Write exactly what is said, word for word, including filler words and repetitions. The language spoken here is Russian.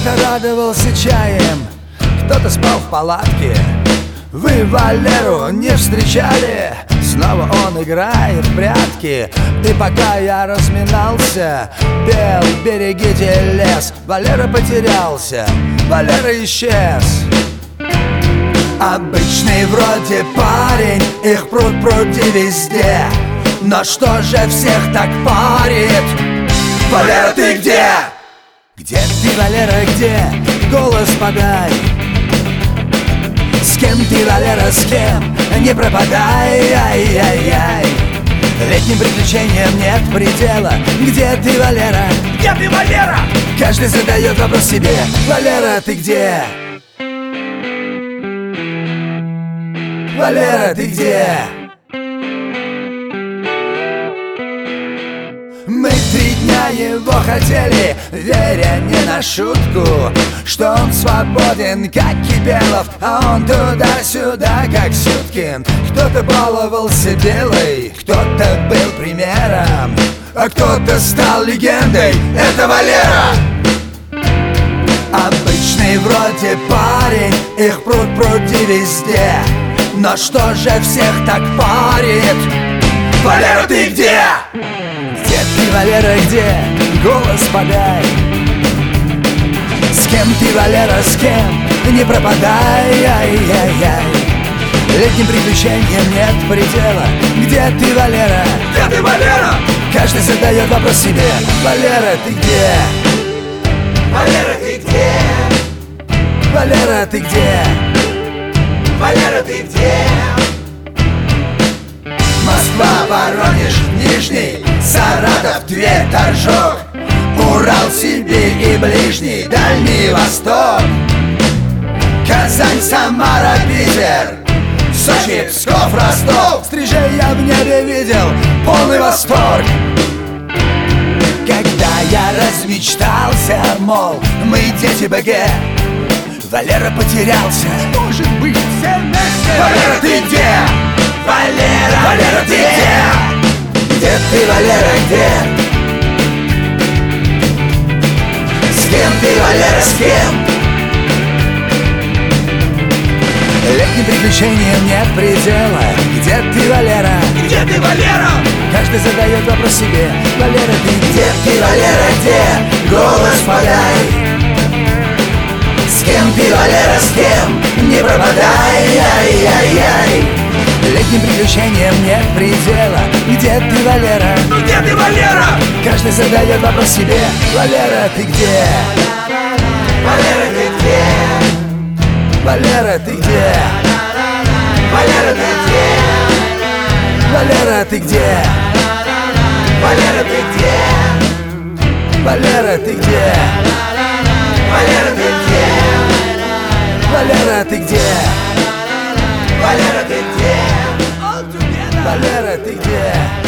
Кто-то радовался чаем, кто-то спал в палатке. Вы Валеру не встречали? Снова он играет в прятки. И пока я разминался, пел «Берегите лес», Валера потерялся, Валера исчез. Обычный вроде парень, их пруд-пруди везде. Но что же всех так парит? Валера, ты где? Где ты, Валера, где? Голос подай. С кем ты, Валера, с кем? Не пропадай, ай-яй-яй. Летним приключениям нет предела. Где ты, Валера? Где ты, Валера? Каждый задает вопрос себе: Валера, ты где? Валера, ты где? Мы три дня его хотели, веря не на шутку, что он свободен, как Кипелов, а он туда-сюда, как Сюткин. Кто-то баловался белой, кто-то был примером, а кто-то стал легендой. Это Валера. Обычный вроде парень, их пруд-пруди везде. Но что же всех так парит? Валера, ты где? Где ты, Валера, где? Голос подай. С кем ты, Валера, с кем? Не пропадай, ай-яй-яй. Летним приключениям нет предела. Где ты, Валера? Где ты, Валера? Каждый задает вопрос себе: Валера, ты где? Валера, ты где? Валера, ты где? Валера, ты где? Москва, Воронеж, Нижний, Саратов, Тверь, Торжок, Урал, Сибирь и Ближний, Дальний Восток, Казань, Самара, Питер, Сочи, Псков, Ростов. Стрижей я в небе видел полный восторг. Когда я размечтался, мол, мы дети БГ, Валера потерялся. Может быть, все вместе. Валера, ты где? Валера, Валера, ты где? Где ты, Валера, где? С кем ты, Валера, с кем? Летним приключениям нет предела. Где ты, Валера? Где ты, Валера? Каждый задает вопрос себе: Валера, ты где? Ты, Валера, где? Голос подай. С кем ты, Валера, с кем? Не пропадай, ай-яй-яй. Летним приключениям нет предела. Где ты, Валера? Где ты, Валера? Каждый задает вопрос себе: Валера, ты где? Валера, ты где? Валера, ты где? Валера, ты где? Валера, ты где? Валера, ты где? Валера, ты где? Валера, ты где? Валера, ты где? Валера, ты где? Валера, ты где?